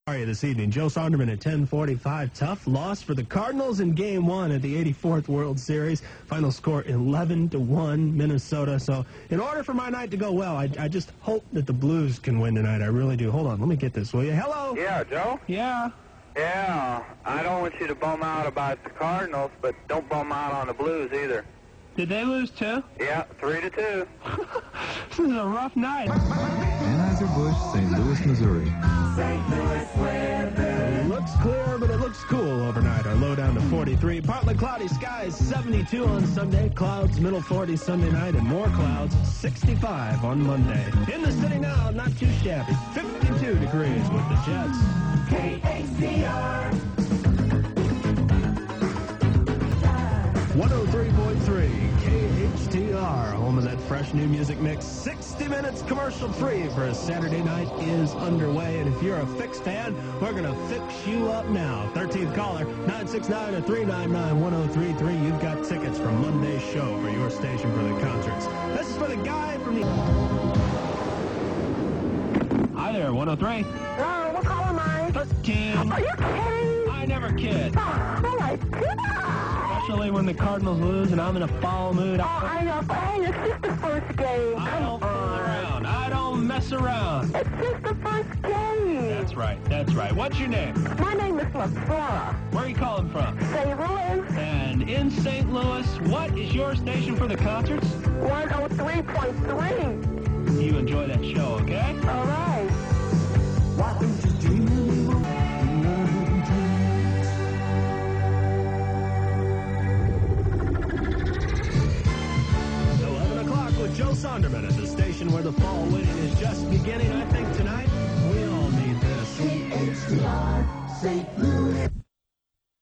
How are you this evening? Joe Sonderman at 10:45. Tough loss for the Cardinals in Game 1 at the 84th World Series. Final score 11-1 Minnesota. So in order for my night to go well, I just hope that the Blues can win tonight. I really do. Hold on. Let me get this, will you? Hello? Yeah, Joe? Yeah? Yeah. I don't want you to bum out about the Cardinals, but don't bum out on the Blues either. Did they lose too? Yeah, 3-2. This is a rough night. Anheuser-Busch, St. Louis, Missouri. It looks clear, but it looks cool overnight. Our low down to 43. Partly cloudy skies, 72 on Sunday. Clouds, middle 40s Sunday night, and more clouds, 65 on Monday. In the city now, not too shabby. 52 degrees with the Jets. KHTR 103.3 KHTR, home of that fresh new music mix. 60 minutes commercial-free for a Saturday night is underway. And if you're a Fix fan, we're going to fix you up now. 13th caller, 969-399-1033. You've got tickets from Monday's show for your station for the concerts. This is for the guy from the... Hi there, 103. Hello, what call am I? 13. Are you kidding? I never kid. Oh my God! Especially when the Cardinals lose and I'm in a foul mood. Oh, I know. Hey, it's just the first game. I don't fool around. I don't mess around. It's just the first game. That's right. That's right. What's your name? My name is LaFlora. Where are you calling from? St. Louis. And in St. Louis, what is your station for the concerts? 103.3. You enjoy that show, okay? All right. Why don't you dream a little? 11 o'clock with Joe Sonderman at the station where the fall winning is just beginning. I think tonight we all need this. KHTR, St. Louis.